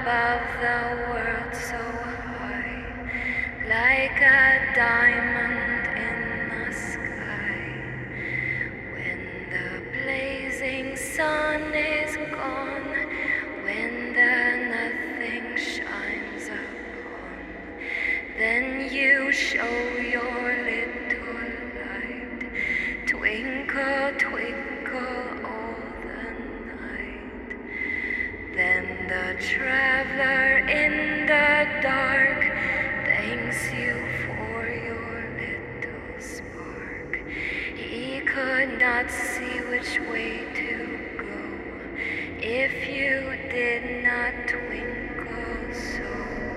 above the world so high, like a diamond in the sky. When the blazing sun is gone, when the nothing shines upon, then you show your little light. Twinkle, twinkle all the night. Then the traveler in the dark thanks you for your little spark. He could not see which way to go if you did not twinkle so.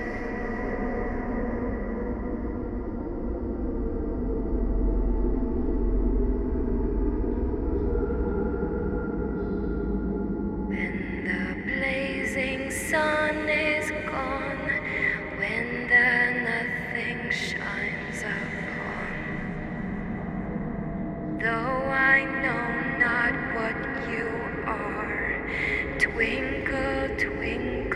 When the blazing sun is gone, when the nothing shines upon, though I know not what you are, twinkle, twinkle.